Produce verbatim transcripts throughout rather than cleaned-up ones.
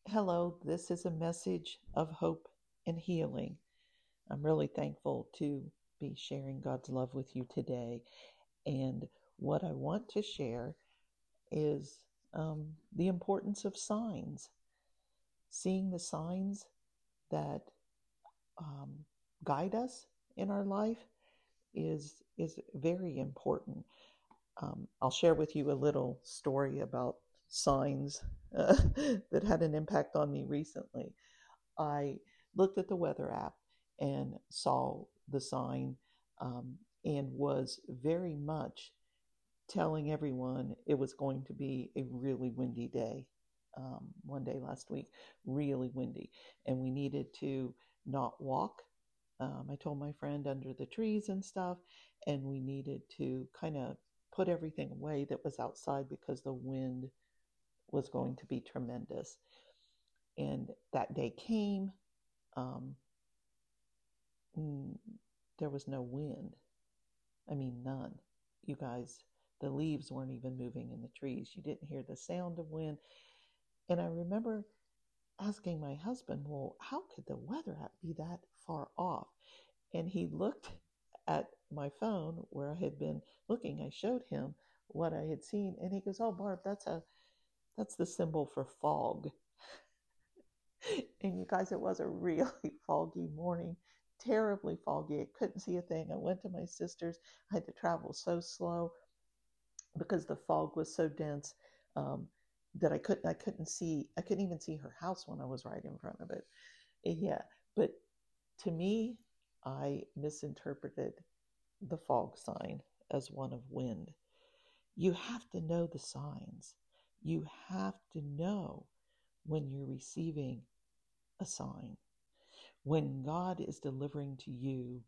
Hello, this is a message of hope and healing. I'm really thankful to be sharing God's love with you today. And what I want to share is um, the importance of signs, seeing the signs that um, guide us in our life is is very important. Um, I'll share with you a little story about signs uh, that had an impact on me recently. I looked at the weather app and saw the sign um, and was very much telling everyone it was going to be a really windy day. Um, one day last week, really windy, and we needed to not walk. Um, I told my friend under the trees and stuff, and we needed to kind of put everything away that was outside because the wind was going to be tremendous. And that day came. Um, mm, there was no wind. I mean, none. You guys, the leaves weren't even moving in the trees. You didn't hear the sound of wind. And I remember asking my husband, well, how could the weather app be that far off? And he looked at my phone where I had been looking. I showed him what I had seen, and he goes, "Oh, Barb, that's a that's the symbol for fog." And you guys, it was a really foggy morning, terribly foggy. I couldn't see a thing. I went to my sister's. I had to travel so slow because the fog was so dense um, that I couldn't. I couldn't see. I couldn't even see her house when I was right in front of it. Yeah, but to me, I misinterpreted the fog sign as one of wind. You have to know the signs. You have to know when you're receiving a sign. When God is delivering to you,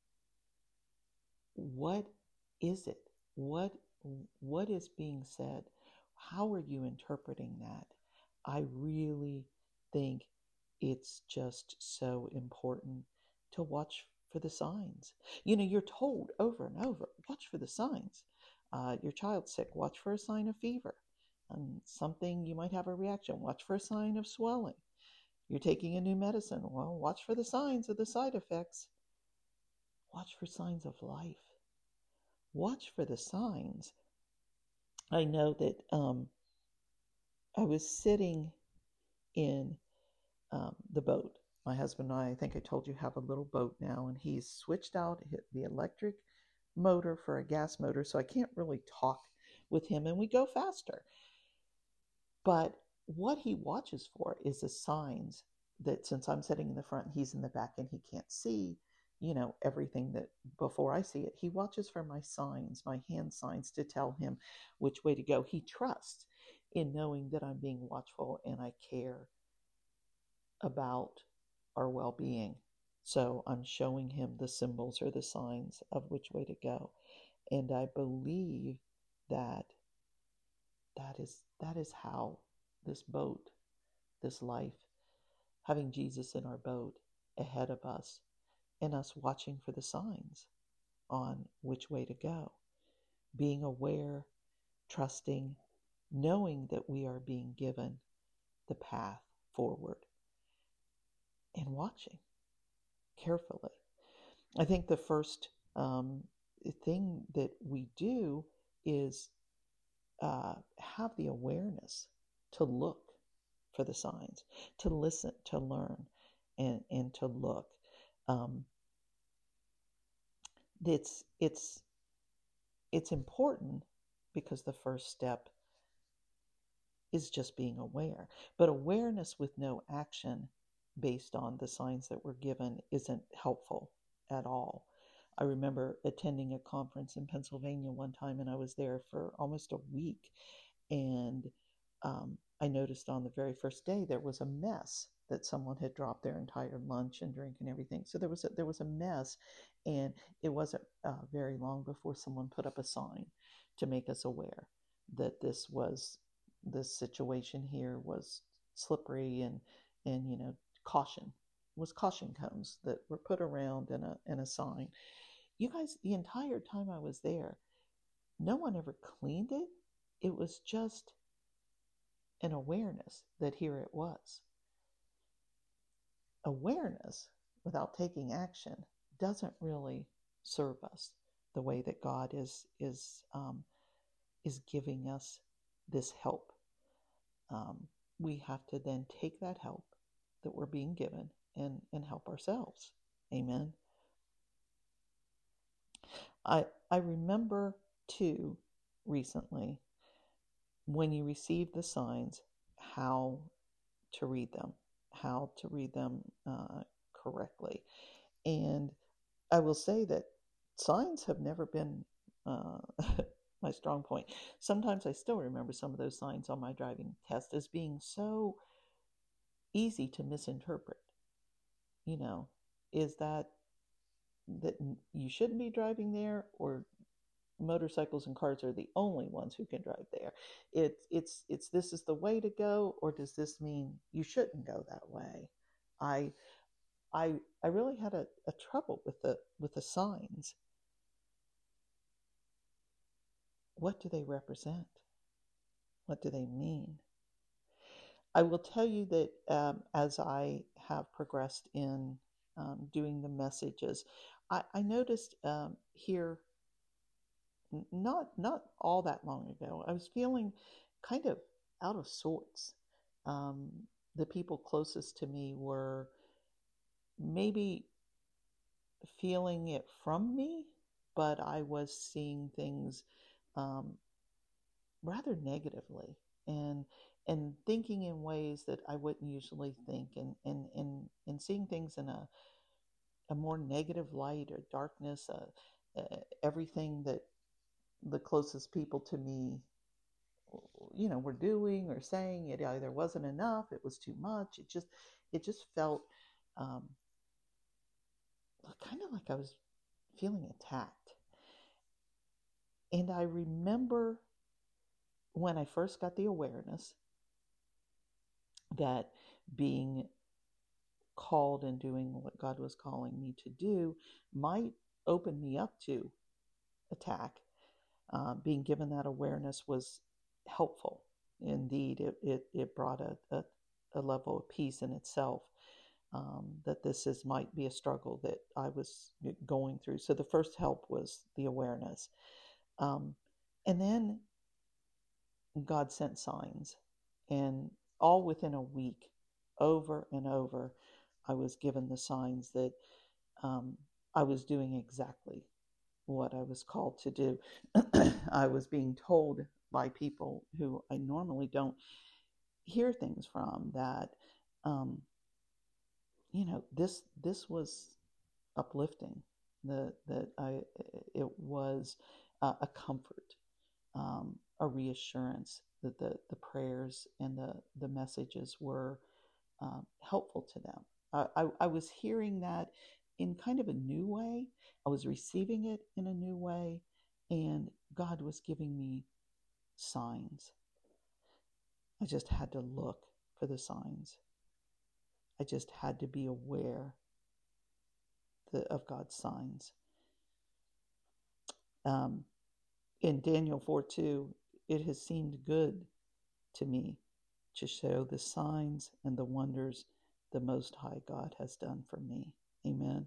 what is it? What what is being said? How are you interpreting that? I really think it's just so important to watch for the signs. You know, you're told over and over, watch for the signs. Uh, your child's sick, watch for a sign of fever. And something you might have a reaction, watch for a sign of swelling. You're taking a new medicine, well, watch for the signs of the side effects. Watch for signs of life. Watch for the signs. I know that um, I was sitting in um, the boat. My husband and I, I think I told you, have a little boat now, and he's switched out the electric motor for a gas motor, so I can't really talk with him, and we go faster. But what he watches for is the signs that, since I'm sitting in the front, he's in the back, and he can't see, you know, everything that before I see it. He watches for my signs, my hand signs, to tell him which way to go. He trusts in knowing that I'm being watchful and I care about our well being. So I'm showing him the symbols or the signs of which way to go. And I believe that that is that is how this boat, this life, having Jesus in our boat ahead of us and us watching for the signs on which way to go, being aware, trusting, knowing that we are being given the path forward, and watching carefully. I think the first um, thing that we do is uh, have the awareness to look for the signs, to listen, to learn, and and to look. Um, it's it's it's important because the first step is just being aware. But awareness with no action based on the signs that we're given isn't helpful at all. I remember attending a conference in Pennsylvania one time, and I was there for almost a week. And um, I noticed on the very first day there was a mess that someone had dropped their entire lunch and drink and everything. So there was a, there was a mess, and it wasn't uh, very long before someone put up a sign to make us aware that this was this situation here was slippery, and and you know, caution was caution cones that were put around, and a and a sign. You guys, the entire time I was there, no one ever cleaned it. It was just an awareness that here it was. awareness without taking action doesn't really serve us the way that God is is um, is giving us this help. Um, we have to then take that help that we're being given and and help ourselves. Amen. I I remember too recently when you receive the signs, how to read them, how to read them uh, correctly. And I will say that signs have never been uh, my strong point. Sometimes I still remember some of those signs on my driving test as being so easy to misinterpret. You know, is that that you shouldn't be driving there, or motorcycles and cars are the only ones who can drive there? It's it's it's this is the way to go, or does this mean you shouldn't go that way? I I I really had a, a trouble with the with the signs. What do they represent? What do they mean? I will tell you that um, as I have progressed in um, doing the messages, I, I noticed um, here not not all that long ago, I was feeling kind of out of sorts. Um, the people closest to me were maybe feeling it from me, but I was seeing things um, rather negatively, and and thinking in ways that I wouldn't usually think, and and and, and seeing things in a, a more negative light or darkness. Uh, uh, everything that the closest people to me, you know, were doing or saying, it either wasn't enough, it was too much. It just it just felt um, kind of like I was feeling attacked. And I remember when I first got the awareness that being called and doing what God was calling me to do might open me up to attack. Uh, being given that awareness was helpful. Indeed, it, it, it brought a, a, a level of peace in itself, um, that this is might be a struggle that I was going through. So the first help was the awareness. Um, and then God sent signs, and all within a week, over and over, I was given the signs that um, I was doing exactly what I was called to do. I was being told by people who I normally don't hear things from that, um, you know, this this was uplifting. The that I it was uh, a comfort, um, a reassurance that the the prayers and the the messages were um, helpful to them. I, I, I was hearing that in kind of a new way. I was receiving it in a new way, and God was giving me signs. I just had to look for the signs. I just had to be aware the, of God's signs. Um, in Daniel four two, it has seemed good to me to show the signs and the wonders the Most High God has done for me. Amen.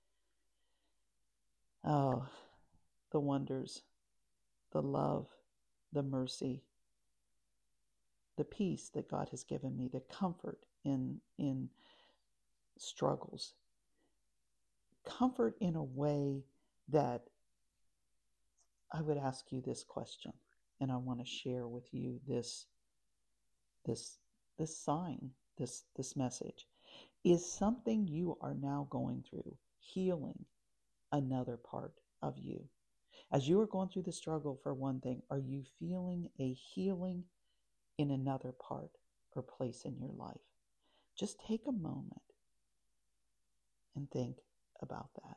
Oh, the wonders, the love, the mercy, the peace that God has given me, the comfort in in struggles. Comfort in a way that I would ask you this question, and I want to share with you this this this sign, this this message. Is something you are now going through healing another part of you? As you are going through the struggle for one thing, are you feeling a healing in another part or place in your life? Just take a moment and think about that.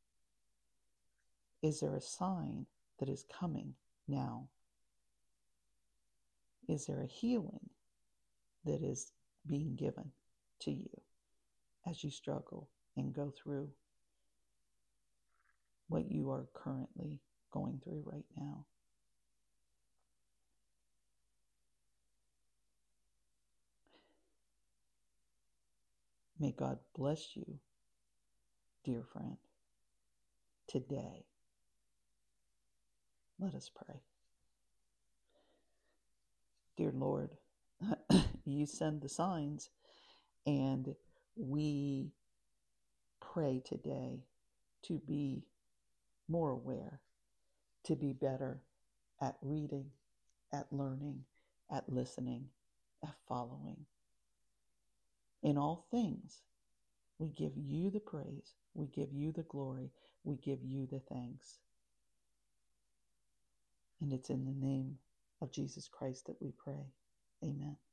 Is there a sign that is coming now? Is there a healing that is being given to you as you struggle and go through what you are currently going through right now? May God bless you, dear friend, today. Let us pray. Dear Lord, you send the signs, and we pray today to be more aware, to be better at reading, at learning, at listening, at following. In all things, we give you the praise, we give you the glory, we give you the thanks. And it's in the name of Jesus Christ that we pray. Amen.